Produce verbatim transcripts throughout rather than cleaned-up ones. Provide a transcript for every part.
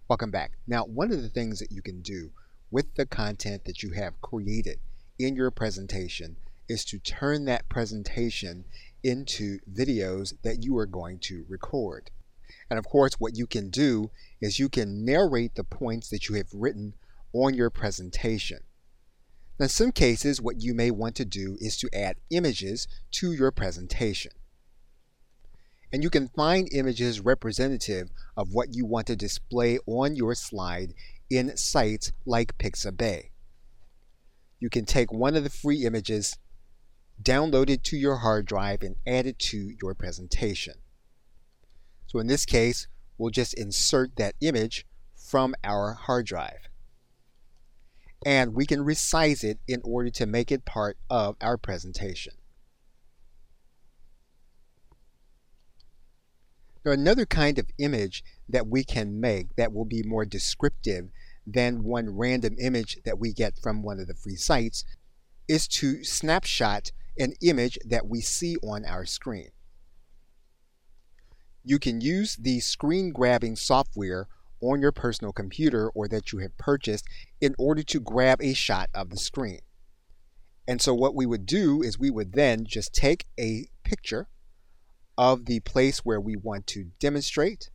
Welcome back. Now, one of the things that you can do with the content that you have created in your presentation is to turn that presentation into videos that you are going to record. And of course, what you can do is you can narrate the points that you have written on your presentation. Now, in some cases, what you may want to do is to add images to your presentation. And you can find images representative of what you want to display on your slide in sites like Pixabay. You can take one of the free images, download it to your hard drive, and add it to your presentation. So in this case, we'll just insert that image from our hard drive. And we can resize it in order to make it part of our presentation. Now, another kind of image that we can make that will be more descriptive than one random image that we get from one of the free sites is to snapshot an image that we see on our screen. You can use the screen grabbing software on your personal computer or that you have purchased in order to grab a shot of the screen. And so what we would do is we would then just take a picture of the place where we want to demonstrate.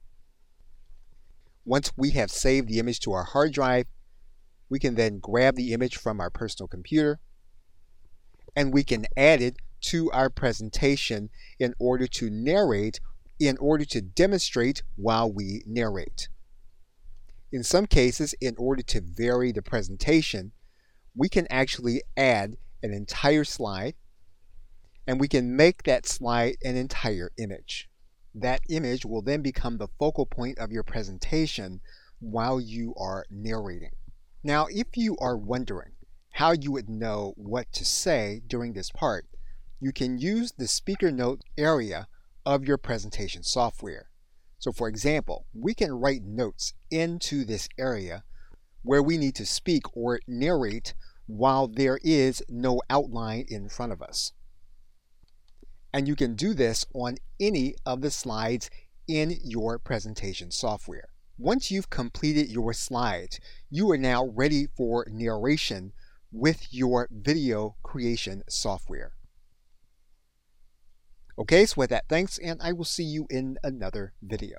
Once we have saved the image to our hard drive, we can then grab the image from our personal computer and we can add it to our presentation in order to narrate, in order to demonstrate while we narrate. In some cases, in order to vary the presentation, we can actually add an entire slide, and we can make that slide an entire image. That image will then become the focal point of your presentation while you are narrating. Now, if you are wondering how you would know what to say during this part, you can use the speaker note area of your presentation software. So for example, we can write notes into this area where we need to speak or narrate while there is no outline in front of us. And you can do this on any of the slides in your presentation software. Once you've completed your slides, you are now ready for narration with your video creation software. Okay, so with that, thanks, and I will see you in another video.